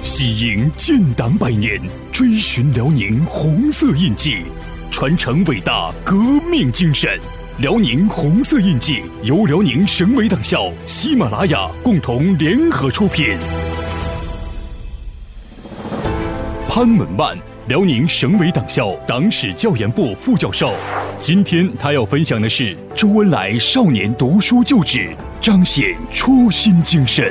喜迎建党100年，追寻辽宁红色印记，传承伟大革命精神。辽宁红色印记由辽宁省委党校、喜马拉雅共同联合出品。潘文万，辽宁省委党校党史教研部副教授。今天他要分享的是周恩来少年读书旧址，彰显初心精神。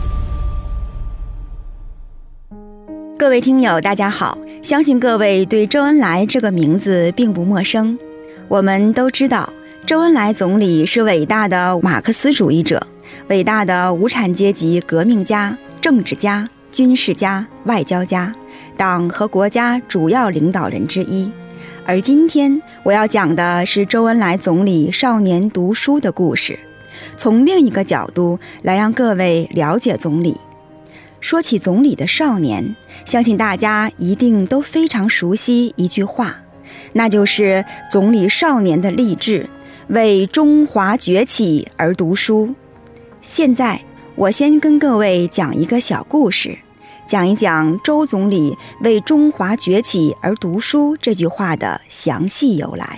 各位听友大家好，相信各位对周恩来这个名字并不陌生。我们都知道，周恩来总理是伟大的马克思主义者，伟大的无产阶级革命家、政治家、军事家、外交家，党和国家主要领导人之一。而今天我要讲的是周恩来总理少年读书的故事，从另一个角度来让各位了解总理。说起总理的少年，相信大家一定都非常熟悉一句话，那就是总理少年的励志，为中华崛起而读书。现在我先跟各位讲一个小故事，讲一讲周总理为中华崛起而读书这句话的详细由来。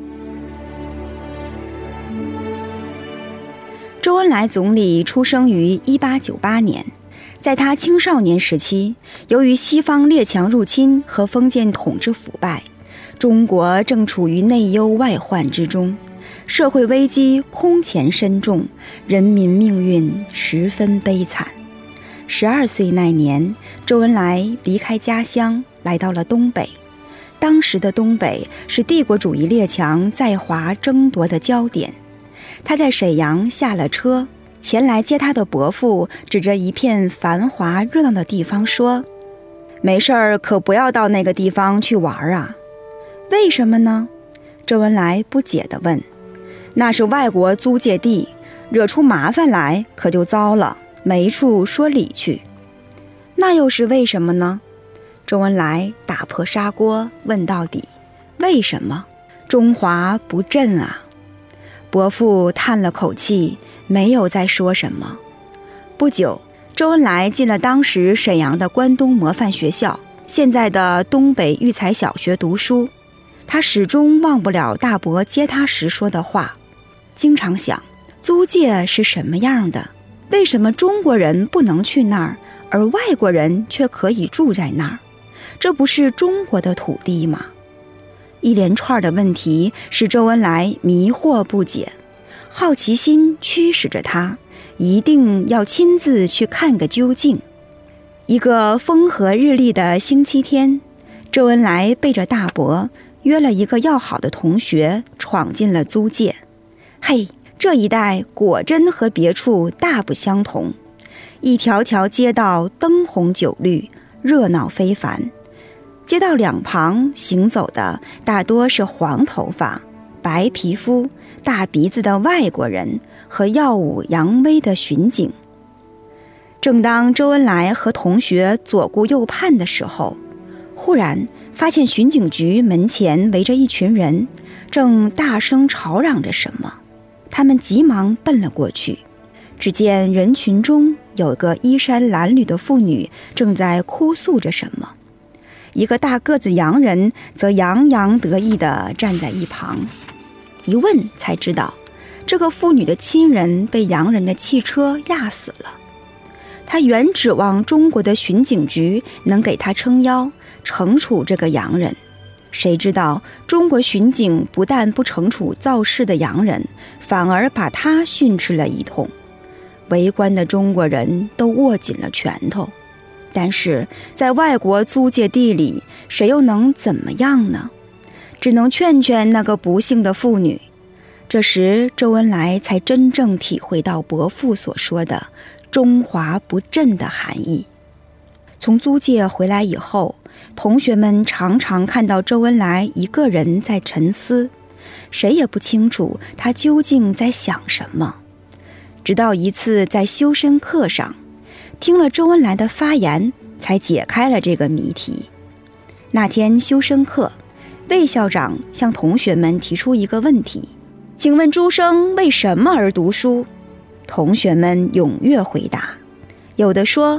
周恩来总理出生于1898年，在他青少年时期，由于西方列强入侵和封建统治腐败，中国正处于内忧外患之中，社会危机空前深重，人民命运十分悲惨。12岁那年，周恩来离开家乡，来到了东北。当时的东北是帝国主义列强在华争夺的焦点。他在沈阳下了车，前来接他的伯父指着一片繁华热闹的地方说：“没事儿，可不要到那个地方去玩啊。”“为什么呢？”周恩来不解地问。“那是外国租界地，惹出麻烦来可就糟了，没处说理去。”“那又是为什么呢？”周恩来打破砂锅问到底：“为什么？中华不振啊！”伯父叹了口气，没有再说什么。不久，周恩来进了当时沈阳的关东模范学校，现在的东北育才小学读书。他始终忘不了大伯接他时说的话，经常想，租界是什么样的？为什么中国人不能去那儿，而外国人却可以住在那儿？这不是中国的土地吗？一连串的问题使周恩来迷惑不解，好奇心驱使着他，一定要亲自去看个究竟。一个风和日丽的星期天，周恩来背着大伯约了一个要好的同学，闯进了租界。嘿，这一带果真和别处大不相同，一条条街道灯红酒绿，热闹非凡。街道两旁行走的大多是黄头发、白皮肤、大鼻子的外国人和耀武扬威的巡警。正当周恩来和同学左顾右盼的时候，忽然发现巡警局门前围着一群人，正大声吵嚷着什么。他们急忙奔了过去，只见人群中有个衣衫褴褛的妇女正在哭诉着什么，一个大个子洋人则洋洋得意地站在一旁。一问才知道，这个妇女的亲人被洋人的汽车压死了。他原指望中国的巡警局能给他撑腰，惩处这个洋人，谁知道中国巡警不但不惩处造事的洋人，反而把他训斥了一通。围观的中国人都握紧了拳头，但是在外国租界地里，谁又能怎么样呢？只能劝劝那个不幸的妇女。这时周恩来才真正体会到伯父所说的中华不振的含义。从租界回来以后，同学们常常看到周恩来一个人在沉思，谁也不清楚他究竟在想什么。直到一次在修身课上，听了周恩来的发言，才解开了这个谜题。那天修身课，魏校长向同学们提出一个问题：“请问诸生为什么而读书？”同学们踊跃回答，有的说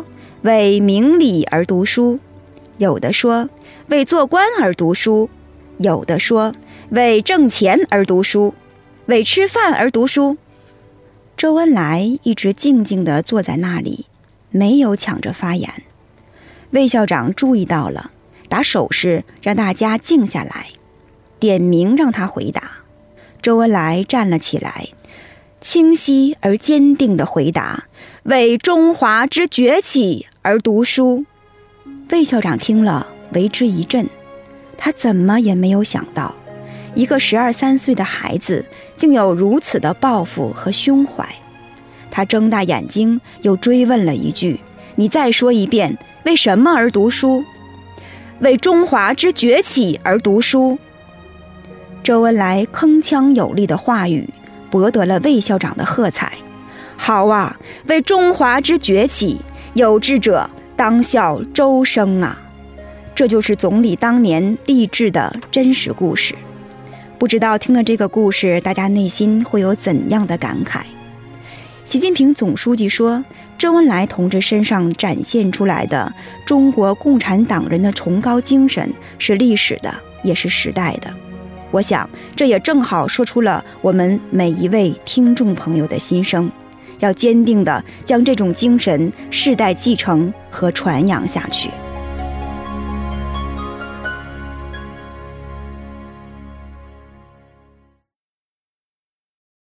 为明理而读书，有的说为做官而读书，有的说为挣钱而读书，为吃饭而读书。周恩来一直静静地坐在那里，没有抢着发言。魏校长注意到了，打手势让大家静下来，点名让他回答。周恩来站了起来，清晰而坚定地回答：为中华之崛起而读书。魏校长听了为之一振，他怎么也没有想到，一个12、13岁的孩子竟有如此的抱负和胸怀。他睁大眼睛又追问了一句：你再说一遍，为什么而读书？为中华之崛起而读书。周恩来铿锵有力的话语博得了魏校长的喝彩。好啊，为中华之崛起，有志者当效周生啊！这就是总理当年励志的真实故事。不知道听了这个故事，大家内心会有怎样的感慨？习近平总书记说，周恩来同志身上展现出来的中国共产党人的崇高精神是历史的，也是时代的。我想这也正好说出了我们每一位听众朋友的心声，要坚定地将这种精神世代继承和传扬下去。